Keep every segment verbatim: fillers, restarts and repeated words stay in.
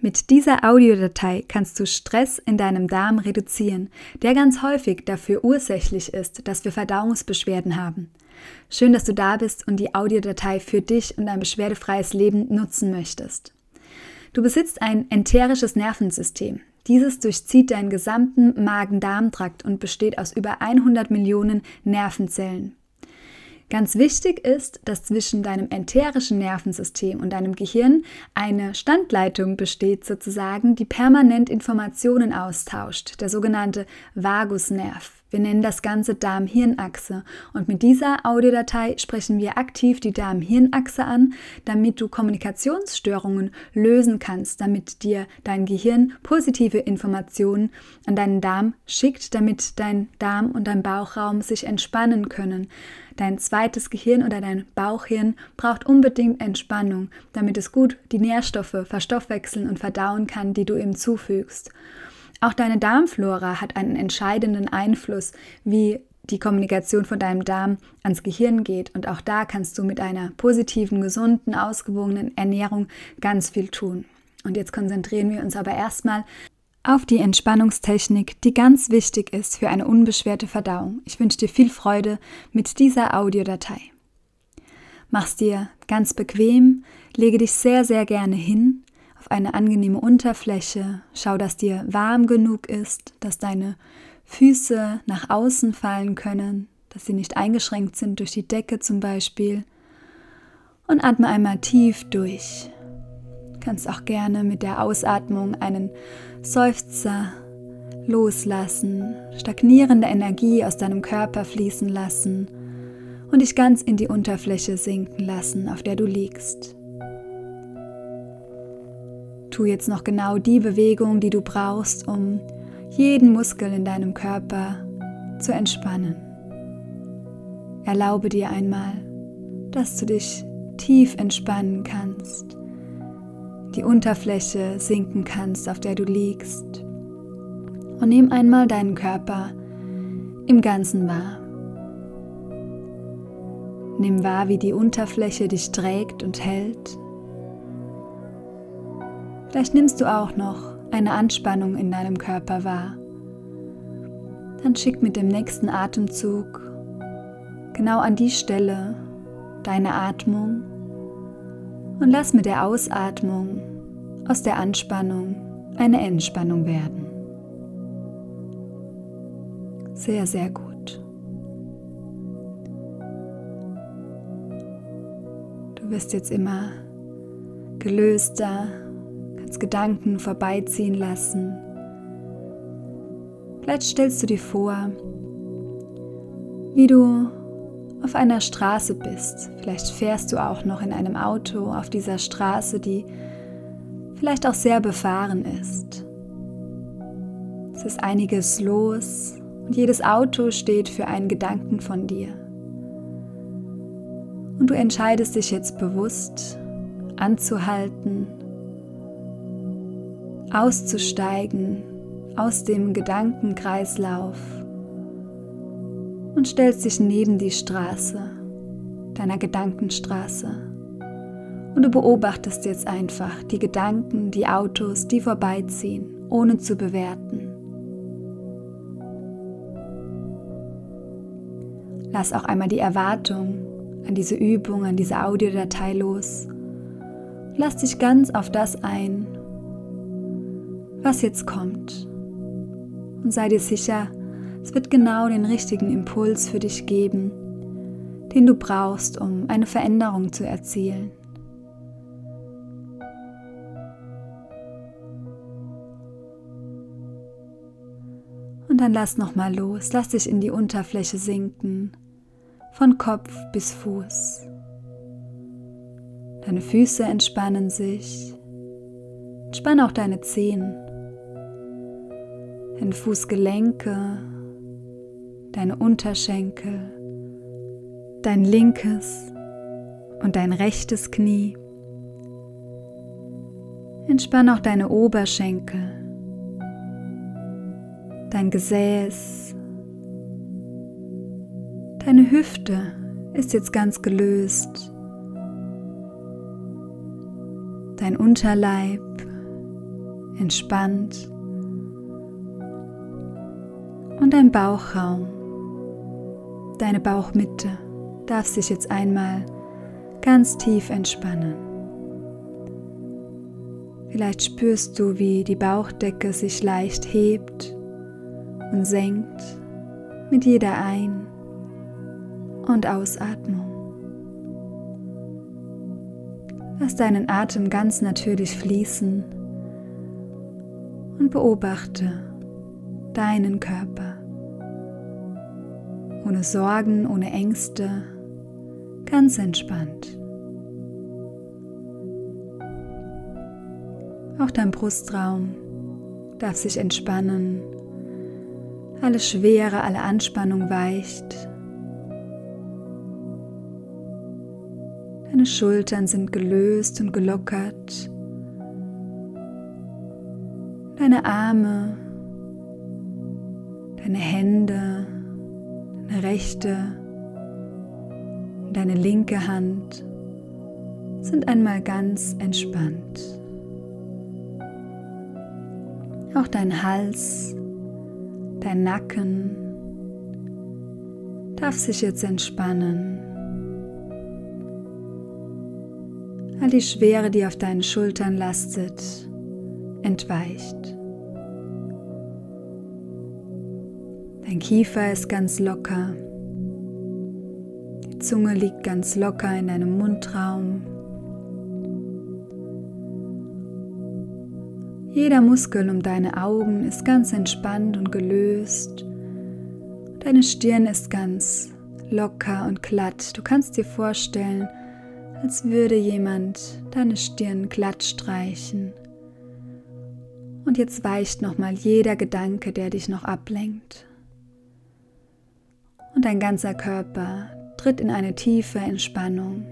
Mit dieser Audiodatei kannst du Stress in deinem Darm reduzieren, der ganz häufig dafür ursächlich ist, dass wir Verdauungsbeschwerden haben. Schön, dass du da bist und die Audiodatei für dich und ein beschwerdefreies Leben nutzen möchtest. Du besitzt ein enterisches Nervensystem. Dieses durchzieht deinen gesamten Magen-Darm-Trakt und besteht aus über hundert Millionen Nervenzellen. Ganz wichtig ist, dass zwischen deinem enterischen Nervensystem und deinem Gehirn eine Standleitung besteht, sozusagen, die permanent Informationen austauscht, der sogenannte Vagusnerv. Wir nennen das Ganze Darm-Hirn-Achse und mit dieser Audiodatei sprechen wir aktiv die Darm-Hirn-Achse an, damit du Kommunikationsstörungen lösen kannst, damit dir dein Gehirn positive Informationen an deinen Darm schickt, damit dein Darm und dein Bauchraum sich entspannen können. Dein zweites Gehirn oder dein Bauchhirn braucht unbedingt Entspannung, damit es gut die Nährstoffe verstoffwechseln und verdauen kann, die du ihm zufügst. Auch deine Darmflora hat einen entscheidenden Einfluss, wie die Kommunikation von deinem Darm ans Gehirn geht. Und auch da kannst du mit einer positiven, gesunden, ausgewogenen Ernährung ganz viel tun. Und jetzt konzentrieren wir uns aber erstmal auf die Entspannungstechnik, die ganz wichtig ist für eine unbeschwerte Verdauung. Ich wünsche dir viel Freude mit dieser Audiodatei. Mach's dir ganz bequem, lege dich sehr, sehr gerne hin auf eine angenehme Unterfläche. Schau, dass dir warm genug ist, dass deine Füße nach außen fallen können, dass sie nicht eingeschränkt sind durch die Decke zum Beispiel. Und atme einmal tief durch. Du kannst auch gerne mit der Ausatmung einen Seufzer loslassen, stagnierende Energie aus deinem Körper fließen lassen und dich ganz in die Unterfläche sinken lassen, auf der du liegst. Tu jetzt noch genau die Bewegung, die du brauchst, um jeden Muskel in deinem Körper zu entspannen. Erlaube dir einmal, dass du dich tief entspannen kannst, die Unterfläche sinken kannst, auf der du liegst. Und nimm einmal deinen Körper im Ganzen wahr. Nimm wahr, wie die Unterfläche dich trägt und hält. Vielleicht nimmst du auch noch eine Anspannung in deinem Körper wahr. Dann schick mit dem nächsten Atemzug genau an die Stelle deine Atmung und lass mit der Ausatmung aus der Anspannung eine Entspannung werden. Sehr, sehr gut. Du wirst jetzt immer gelöster, kannst Gedanken vorbeiziehen lassen. Vielleicht stellst du dir vor, wie du auf einer Straße bist. Vielleicht fährst du auch noch in einem Auto auf dieser Straße, die vielleicht auch sehr befahren ist. Es ist einiges los und jedes Auto steht für einen Gedanken von dir. Und du entscheidest dich jetzt bewusst, anzuhalten, auszusteigen aus dem Gedankenkreislauf und stellst dich neben die Straße, deiner Gedankenstraße. Und du beobachtest jetzt einfach die Gedanken, die Autos, die vorbeiziehen, ohne zu bewerten. Lass auch einmal die Erwartung an diese Übung, an diese Audiodatei los. Lass dich ganz auf das ein, was jetzt kommt. Und sei dir sicher, es wird genau den richtigen Impuls für dich geben, den du brauchst, um eine Veränderung zu erzielen. Und dann lass nochmal los, lass dich in die Unterfläche sinken, von Kopf bis Fuß. Deine Füße entspannen sich, entspann auch deine Zehen, deine Fußgelenke, deine Unterschenkel, dein linkes und dein rechtes Knie. Entspann auch deine Oberschenkel, dein Gesäß, deine Hüfte ist jetzt ganz gelöst, dein Unterleib, entspannt und dein Bauchraum, deine Bauchmitte darf sich jetzt einmal ganz tief entspannen. Vielleicht spürst du, wie die Bauchdecke sich leicht hebt und senkt mit jeder Ein- und Ausatmung. Lass deinen Atem ganz natürlich fließen und beobachte deinen Körper. Ohne Sorgen, ohne Ängste, ganz entspannt. Auch dein Brustraum darf sich entspannen. Alle Schwere, alle Anspannung weicht. Deine Schultern sind gelöst und gelockert. Deine Arme, deine Hände, deine rechte und deine linke Hand sind einmal ganz entspannt. Auch dein Hals, dein Nacken darf sich jetzt entspannen. All die Schwere, die auf deinen Schultern lastet, entweicht. Dein Kiefer ist ganz locker. Die Zunge liegt ganz locker in deinem Mundraum. Jeder Muskel um deine Augen ist ganz entspannt und gelöst. Deine Stirn ist ganz locker und glatt. Du kannst dir vorstellen, als würde jemand deine Stirn glatt streichen. Und jetzt weicht nochmal jeder Gedanke, der dich noch ablenkt. Und dein ganzer Körper tritt in eine tiefe Entspannung.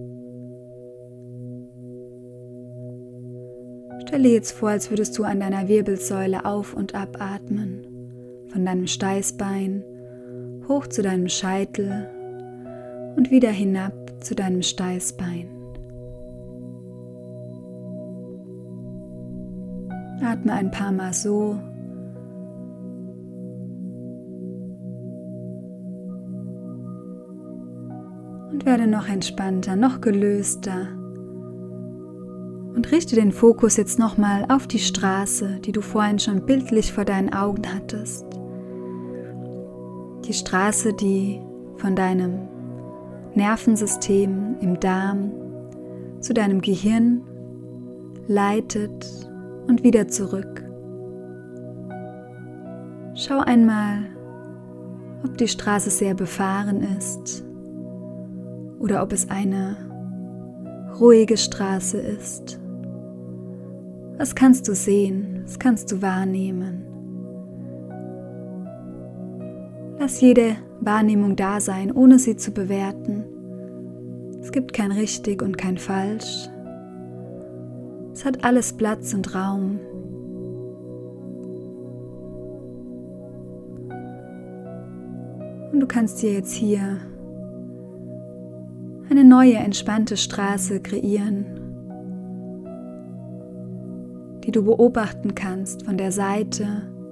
Stell dir jetzt vor, als würdest du an deiner Wirbelsäule auf- und abatmen, von deinem Steißbein hoch zu deinem Scheitel und wieder hinab zu deinem Steißbein. Atme ein paar Mal so. Und werde noch entspannter, noch gelöster. Und richte den Fokus jetzt nochmal auf die Straße, die du vorhin schon bildlich vor deinen Augen hattest. Die Straße, die von deinem Nervensystem im Darm zu deinem Gehirn leitet und wieder zurück. Schau einmal, ob die Straße sehr befahren ist oder ob es eine ruhige Straße ist. Was kannst du sehen? Was kannst du wahrnehmen? Lass jede Wahrnehmung da sein, ohne sie zu bewerten. Es gibt kein richtig und kein falsch. Es hat alles Platz und Raum. Und du kannst dir jetzt hier eine neue, entspannte Straße kreieren, die du beobachten kannst von der Seite,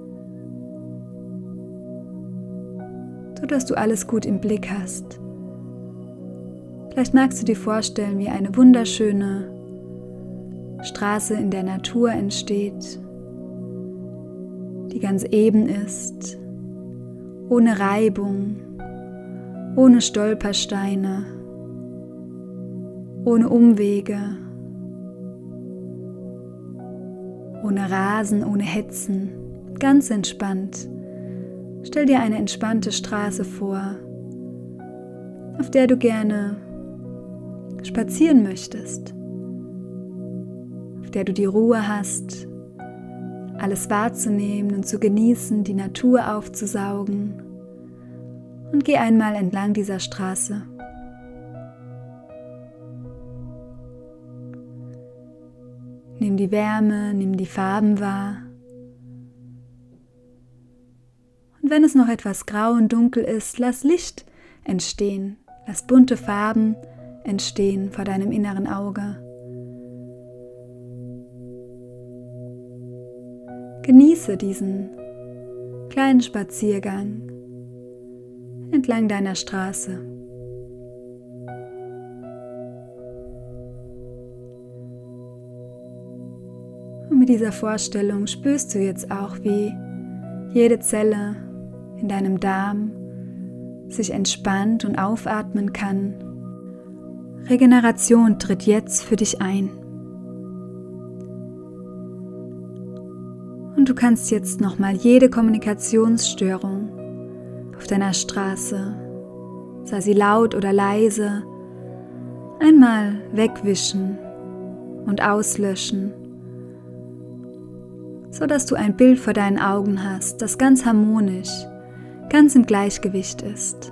sodass du alles gut im Blick hast. Vielleicht magst du dir vorstellen, wie eine wunderschöne Straße in der Natur entsteht, die ganz eben ist, ohne Reibung, ohne Stolpersteine, ohne Umwege, ohne Rasen, ohne Hetzen, ganz entspannt. Stell dir eine entspannte Straße vor, auf der du gerne spazieren möchtest, auf der du die Ruhe hast, alles wahrzunehmen und zu genießen, die Natur aufzusaugen. Und geh einmal entlang dieser Straße. Nimm die Wärme, nimm die Farben wahr. Und wenn es noch etwas grau und dunkel ist, lass Licht entstehen. Lass bunte Farben entstehen vor deinem inneren Auge. Genieße diesen kleinen Spaziergang entlang deiner Straße. Und mit dieser Vorstellung spürst du jetzt auch, wie jede Zelle in deinem Darm sich entspannt und aufatmen kann. Regeneration tritt jetzt für dich ein. Und du kannst jetzt nochmal jede Kommunikationsstörung auf deiner Straße, sei sie laut oder leise, einmal wegwischen und auslöschen, sodass du ein Bild vor deinen Augen hast, das ganz harmonisch, ganz im Gleichgewicht ist.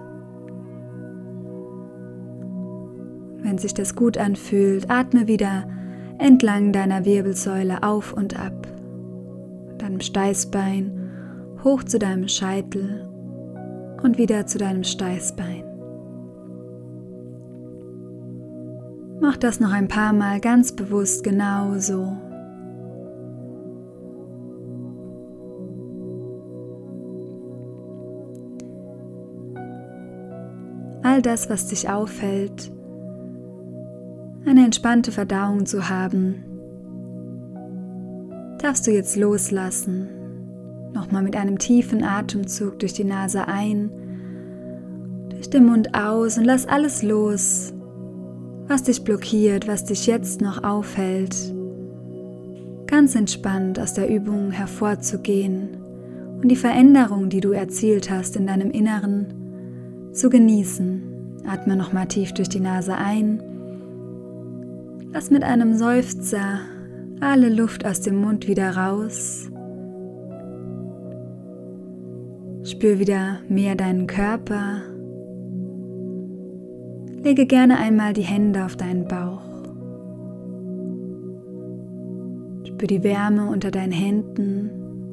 Wenn sich das gut anfühlt, atme wieder entlang deiner Wirbelsäule auf und ab, deinem Steißbein hoch zu deinem Scheitel und wieder zu deinem Steißbein. Mach das noch ein paar Mal ganz bewusst genau so. All das, was dich aufhält, eine entspannte Verdauung zu haben, darfst du jetzt loslassen. Nochmal mit einem tiefen Atemzug durch die Nase ein, durch den Mund aus und lass alles los, was dich blockiert, was dich jetzt noch aufhält, ganz entspannt aus der Übung hervorzugehen und die Veränderung, die du erzielt hast in deinem Inneren, zu genießen. Atme nochmal tief durch die Nase ein. Lass mit einem Seufzer alle Luft aus dem Mund wieder raus. Spür wieder mehr deinen Körper. Lege gerne einmal die Hände auf deinen Bauch. Spür die Wärme unter deinen Händen.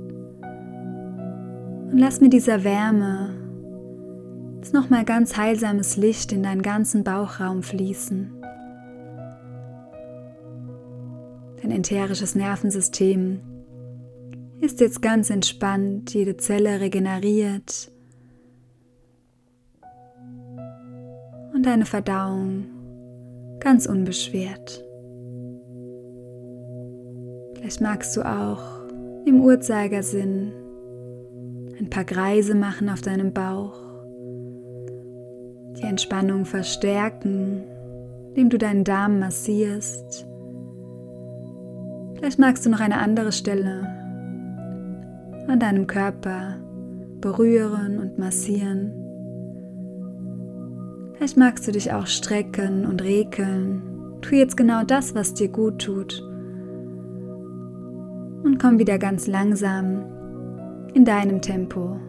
Und lass mit dieser Wärme jetzt nochmal ganz heilsames Licht in deinen ganzen Bauchraum fließen. Dein enterisches Nervensystem ist jetzt ganz entspannt, jede Zelle regeneriert und deine Verdauung ganz unbeschwert. Vielleicht magst du auch im Uhrzeigersinn ein paar Kreise machen auf deinem Bauch, die Entspannung verstärken, indem du deinen Darm massierst. Vielleicht magst du noch eine andere Stelle an deinem Körper berühren und massieren. Vielleicht magst du dich auch strecken und rekeln. Tu jetzt genau das, was dir gut tut. Und komm wieder ganz langsam in deinem Tempo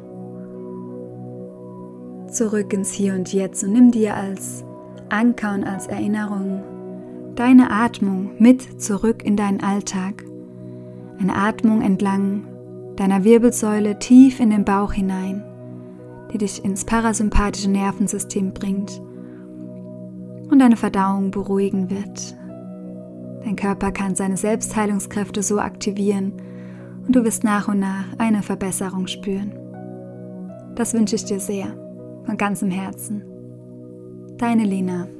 zurück ins Hier und Jetzt und nimm dir als Anker und als Erinnerung deine Atmung mit zurück in deinen Alltag. Eine Atmung entlang deiner Wirbelsäule tief in den Bauch hinein, die dich ins parasympathische Nervensystem bringt und deine Verdauung beruhigen wird. Dein Körper kann seine Selbstheilungskräfte so aktivieren und du wirst nach und nach eine Verbesserung spüren. Das wünsche ich dir sehr, von ganzem Herzen. Deine Lena.